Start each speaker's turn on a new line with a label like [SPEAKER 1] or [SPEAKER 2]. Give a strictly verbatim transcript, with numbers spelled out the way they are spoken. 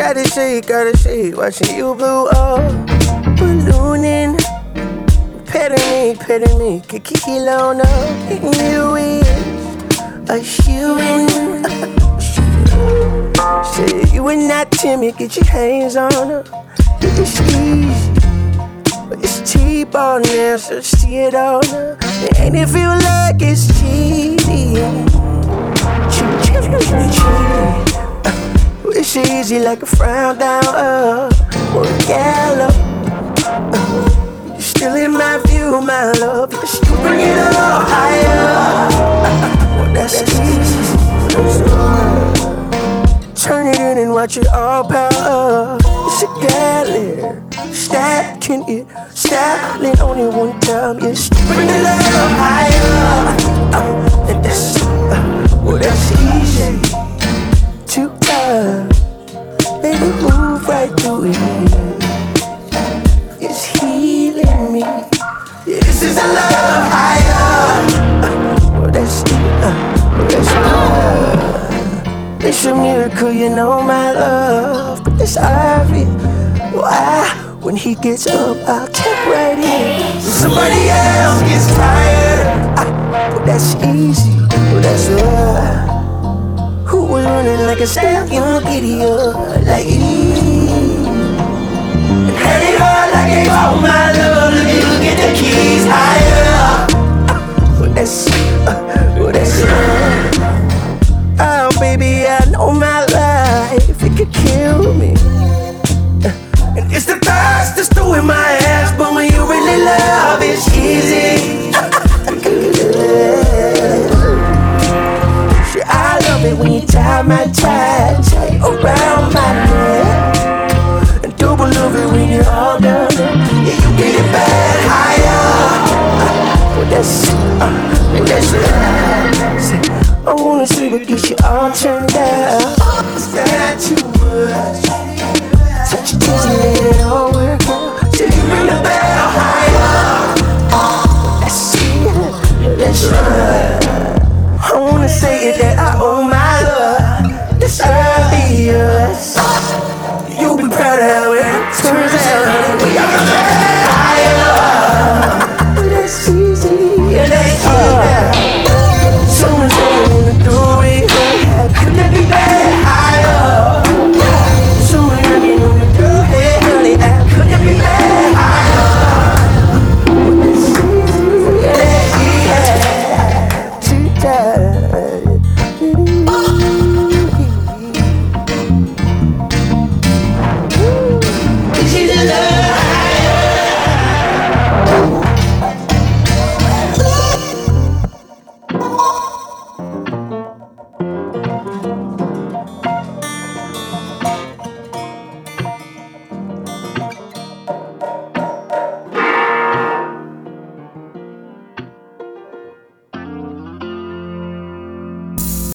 [SPEAKER 1] Gotta say, gotta say, watching you blow up, ballooning, petting me, petting me, kikila on up, getting you in, a shoe-in. Say you ain't not timid, get your hands on her. It's easy, but it's cheap on there, so see it on her. And it feel like it's cheating, cheating, cheating, cheating. It's easy like a frown down up or a gallop. Uh, you're still in my view, my love. You still bring it up higher. Well, that's easy. Turn it in and watch it all power up. It's a gallery, stacking it, stacking only one time. You still bring it up higher. Uh, and that's, uh, well, that's easy. To us, baby, move right through it. It's healing me. Yeah, this is a love higher. Uh, well, that's it. Uh, well, that's love. It's a miracle, you know, my love. But it's obvious. Why? When he gets up, I'll tap right in. Somebody else gets tired. Uh, well, that's easy. Well, that's love. Who was running like a stallion, giddy up like me? And had it all like I all my love. Look at, look at the keys higher. Uh, well, that's, uh, well, that's love. Oh, baby, I know my life, it could kill me. Uh, and it's the thirst that's throwing my ass, but when you really love, it's easy. I love it when you tie my tie tight around my neck, and double love it when you're all done. Yeah, you get it back higher. Uh, well, that's, uh, well, that's love. I wanna see what gets you all turned out. Is that you?